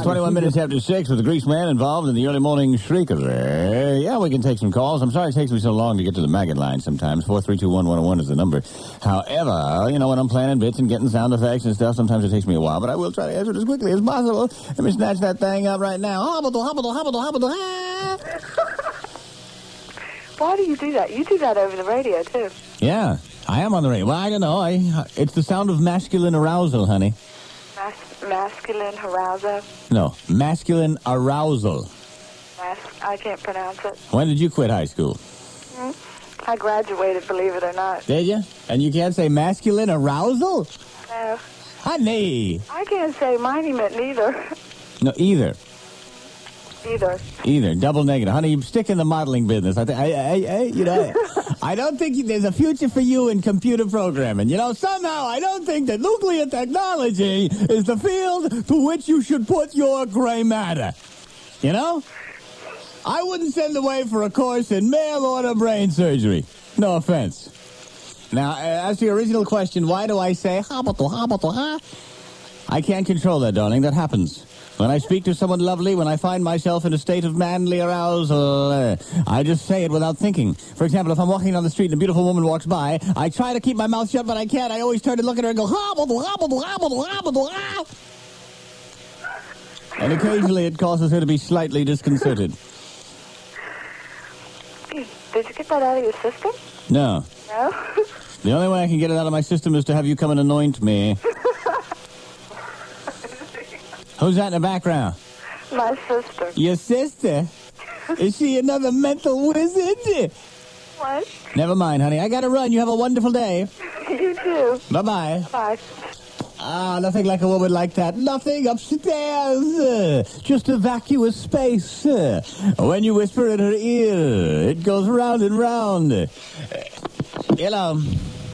It's 21 minutes after 6 with the Grease Man involved in the early morning shriek of yeah, we can take some calls. I'm sorry it takes me so long to get to the maggot line sometimes. 4321101 is the number. However, you know, when I'm planning bits and getting sound effects and stuff, sometimes it takes me a while, but I will try to answer it as quickly as possible. Let me snatch that thing up right now. Why do you do that? You do that over the radio, too. Yeah, I am on the radio. Well, I don't know. It's the sound of masculine arousal, honey. Masculine arousal? No, masculine arousal. I can't pronounce it. When did you quit high school? I graduated, believe it or not. Did you? And you can't say masculine arousal? No. Honey. I can't say monument neither. No, either. Either. Double negative. Honey, you stick in the modeling business. I don't think there's a future for you in computer programming. You know, somehow I don't think that nuclear technology is the field to which you should put your gray matter. You know? I wouldn't send away for a course in mail-order brain surgery. No offense. Now, as to your original question, why do I say ha? I can't control that, darling. That happens. When I speak to someone lovely, when I find myself in a state of manly arousal, I just say it without thinking. For example, if I'm walking down the street and a beautiful woman walks by, I try to keep my mouth shut, but I can't. I always turn to look at her and go, and occasionally it causes her to be slightly disconcerted. Did you get that out of your system? No. No? The only way I can get it out of my system is to have you come and anoint me. Who's that in the background? My sister. Your sister? Is she another mental wizard? What? Never mind, honey. I gotta run. You have a wonderful day. You too. Bye-bye. Bye. Ah, nothing like a woman like that. Nothing upstairs. Just a vacuous space. When you whisper in her ear, it goes round and round.